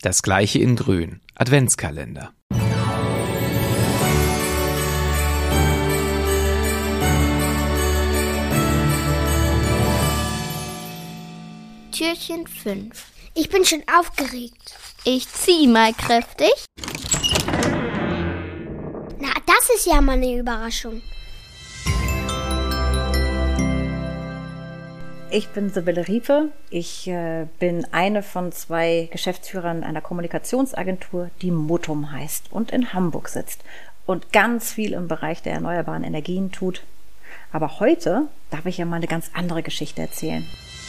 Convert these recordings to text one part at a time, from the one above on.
Das gleiche in grün. Adventskalender. Türchen 5. Ich bin schon aufgeregt. Ich zieh mal kräftig. Na, das ist ja mal eine Überraschung. Ich bin Sibylle Riepe. Ich bin eine von 2 Geschäftsführern einer Kommunikationsagentur, die Motum heißt und in Hamburg sitzt und ganz viel im Bereich der erneuerbaren Energien tut. Aber heute darf ich ja mal eine ganz andere Geschichte erzählen.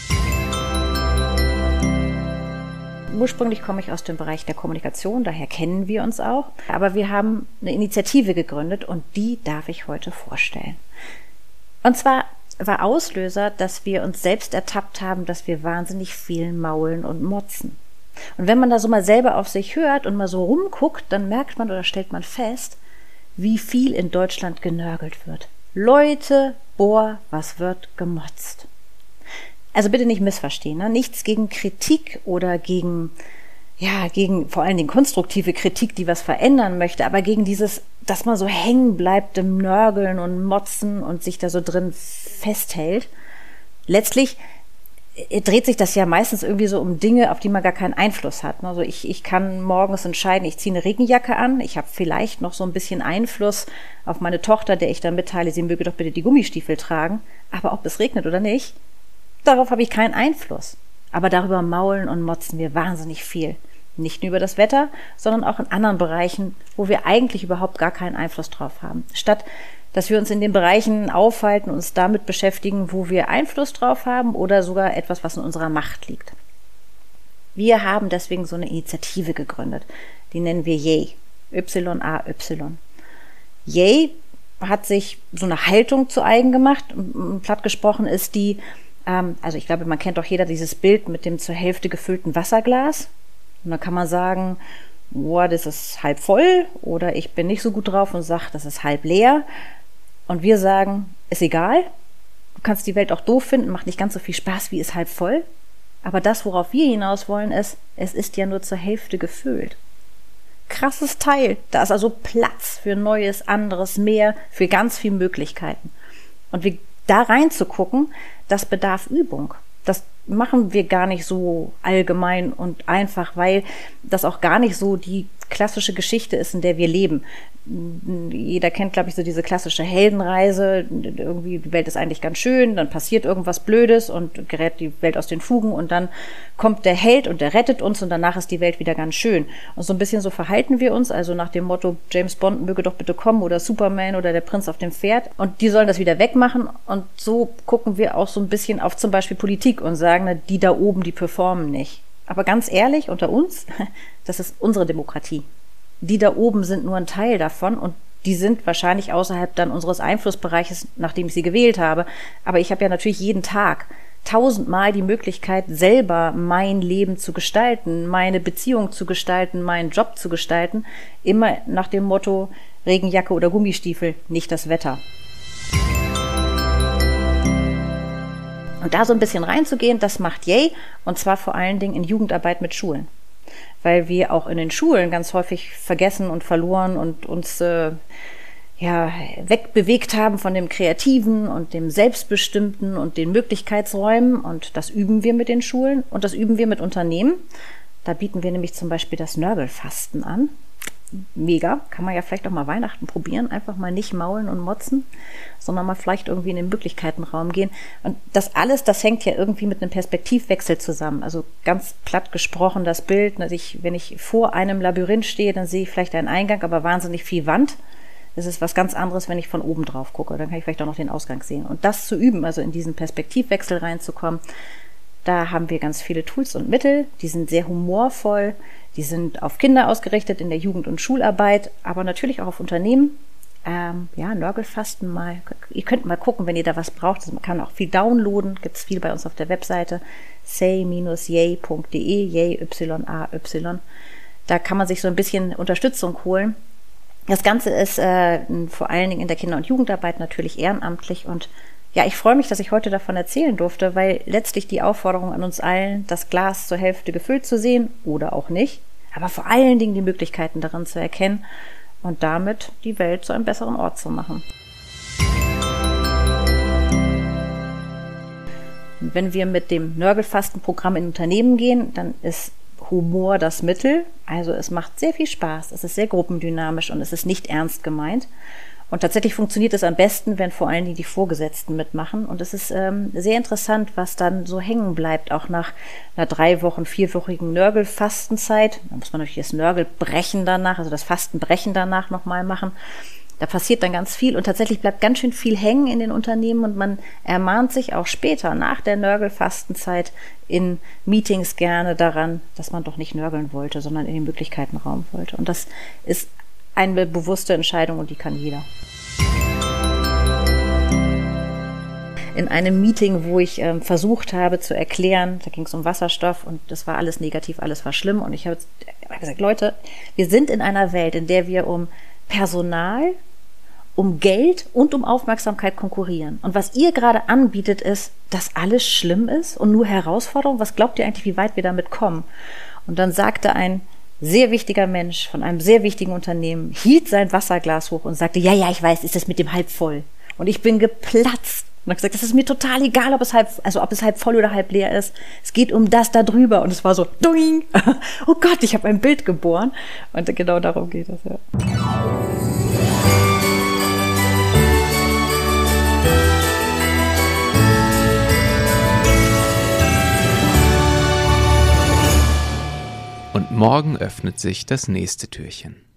Ursprünglich komme ich aus dem Bereich der Kommunikation, daher kennen wir uns auch. Aber wir haben eine Initiative gegründet und die darf ich heute vorstellen. Und zwar war Auslöser, dass wir uns selbst ertappt haben, dass wir wahnsinnig viel maulen und motzen. Und wenn man da so mal selber auf sich hört und mal so rumguckt, dann merkt man oder stellt man fest, wie viel in Deutschland genörgelt wird. Leute, boah, was wird gemotzt? Also bitte nicht missverstehen, ne? Nichts gegen Kritik oder gegen vor allen Dingen konstruktive Kritik, die was verändern möchte, aber gegen dieses, dass man so hängen bleibt im Nörgeln und Motzen und sich da so drin festhält. Letztlich dreht sich das ja meistens irgendwie so um Dinge, auf die man gar keinen Einfluss hat. Also ich kann morgens entscheiden, ich ziehe eine Regenjacke an, ich habe vielleicht noch so ein bisschen Einfluss auf meine Tochter, der ich dann mitteile, sie möge doch bitte die Gummistiefel tragen, aber ob es regnet oder nicht, darauf habe ich keinen Einfluss. Aber darüber maulen und motzen wir wahnsinnig viel. Nicht nur über das Wetter, sondern auch in anderen Bereichen, wo wir eigentlich überhaupt gar keinen Einfluss drauf haben. Statt dass wir uns in den Bereichen aufhalten, uns damit beschäftigen, wo wir Einfluss drauf haben oder sogar etwas, was in unserer Macht liegt. Wir haben deswegen so eine Initiative gegründet. Die nennen wir YAY. Y-A-Y. YAY hat sich so eine Haltung zu eigen gemacht. Platt gesprochen ist die, also ich glaube, man kennt doch jeder dieses Bild mit dem zur Hälfte gefüllten Wasserglas. Und da kann man sagen, boah, das ist halb voll oder ich bin nicht so gut drauf und sage, das ist halb leer. Und wir sagen, ist egal, du kannst die Welt auch doof finden, macht nicht ganz so viel Spaß wie ist halb voll. Aber das, worauf wir hinaus wollen, ist, es ist ja nur zur Hälfte gefüllt. Krasses Teil, da ist also Platz für Neues, anderes, mehr, für ganz viele Möglichkeiten. Und da reinzugucken, das bedarf Übung. Das machen wir gar nicht so allgemein und einfach, weil das auch gar nicht so die klassische Geschichte ist, in der wir leben. Jeder kennt, glaube ich, so diese klassische Heldenreise. Irgendwie, die Welt ist eigentlich ganz schön, dann passiert irgendwas Blödes und gerät die Welt aus den Fugen und dann kommt der Held und der rettet uns und danach ist die Welt wieder ganz schön. Und so ein bisschen so verhalten wir uns, also nach dem Motto, James Bond möge doch bitte kommen oder Superman oder der Prinz auf dem Pferd und die sollen das wieder wegmachen und so gucken wir auch so ein bisschen auf zum Beispiel Politik und sagen, na, die da oben, die performen nicht. Aber ganz ehrlich, unter uns, das ist unsere Demokratie. Die da oben sind nur ein Teil davon und die sind wahrscheinlich außerhalb dann unseres Einflussbereiches, nachdem ich sie gewählt habe. Aber ich habe ja natürlich jeden Tag 1000-mal die Möglichkeit, selber mein Leben zu gestalten, meine Beziehung zu gestalten, meinen Job zu gestalten. Immer nach dem Motto Regenjacke oder Gummistiefel, nicht das Wetter. Und da so ein bisschen reinzugehen, das macht YAY und zwar vor allen Dingen in Jugendarbeit mit Schulen. Weil wir auch in den Schulen ganz häufig vergessen und verloren und uns wegbewegt haben von dem Kreativen und dem Selbstbestimmten und den Möglichkeitsräumen und das üben wir mit den Schulen und das üben wir mit Unternehmen. Da bieten wir nämlich zum Beispiel das Nörgelfasten an. Mega, kann man ja vielleicht auch mal Weihnachten probieren, einfach mal nicht maulen und motzen, sondern mal vielleicht irgendwie in den Möglichkeitenraum gehen. Und das alles, das hängt ja irgendwie mit einem Perspektivwechsel zusammen. Also ganz platt gesprochen das Bild, wenn ich vor einem Labyrinth stehe, dann sehe ich vielleicht einen Eingang, aber wahnsinnig viel Wand. Das ist was ganz anderes, wenn ich von oben drauf gucke. Dann kann ich vielleicht auch noch den Ausgang sehen. Und das zu üben, also in diesen Perspektivwechsel reinzukommen, da haben wir ganz viele Tools und Mittel, die sind sehr humorvoll, die sind auf Kinder ausgerichtet in der Jugend- und Schularbeit, aber natürlich auch auf Unternehmen. Nörgelfasten mal. Ihr könnt mal gucken, wenn ihr da was braucht. Also man kann auch viel downloaden, gibt es viel bei uns auf der Webseite say-yay.de, Yay, Y-A-Y. Da kann man sich so ein bisschen Unterstützung holen. Das Ganze ist vor allen Dingen in der Kinder- und Jugendarbeit natürlich ehrenamtlich und ja, ich freue mich, dass ich heute davon erzählen durfte, weil letztlich die Aufforderung an uns allen, das Glas zur Hälfte gefüllt zu sehen oder auch nicht, aber vor allen Dingen die Möglichkeiten darin zu erkennen und damit die Welt zu einem besseren Ort zu machen. Und wenn wir mit dem Nörgelfastenprogramm in Unternehmen gehen, dann ist Humor das Mittel. Also es macht sehr viel Spaß, es ist sehr gruppendynamisch und es ist nicht ernst gemeint. Und tatsächlich funktioniert es am besten, wenn vor allen Dingen die Vorgesetzten mitmachen. Und es ist sehr interessant, was dann so hängen bleibt, auch nach einer 3 Wochen, 4-wöchigen Nörgelfastenzeit. Da muss man natürlich das Nörgelbrechen danach, also das Fastenbrechen danach nochmal machen. Da passiert dann ganz viel und tatsächlich bleibt ganz schön viel hängen in den Unternehmen und man ermahnt sich auch später nach der Nörgelfastenzeit in Meetings gerne daran, dass man doch nicht nörgeln wollte, sondern in den Möglichkeitenraum wollte. Und das ist eine bewusste Entscheidung und die kann jeder. In einem Meeting, wo ich versucht habe zu erklären, da ging es um Wasserstoff und das war alles negativ, alles war schlimm und ich habe gesagt, Leute, wir sind in einer Welt, in der wir um Personal, um Geld und um Aufmerksamkeit konkurrieren. Und was ihr gerade anbietet, ist, dass alles schlimm ist und nur Herausforderung. Was glaubt ihr eigentlich, wie weit wir damit kommen? Und dann sagte ein sehr wichtiger Mensch von einem sehr wichtigen Unternehmen, hielt sein Wasserglas hoch und sagte, ja, ich weiß, ist das mit dem halb voll. Und ich bin geplatzt. Und habe gesagt, das ist mir total egal, ob es halb voll oder halb leer ist. Es geht um das da drüber. Und es war so, doing! Oh Gott, ich habe ein Bild geboren. Und genau darum geht es, ja. Und morgen öffnet sich das nächste Türchen.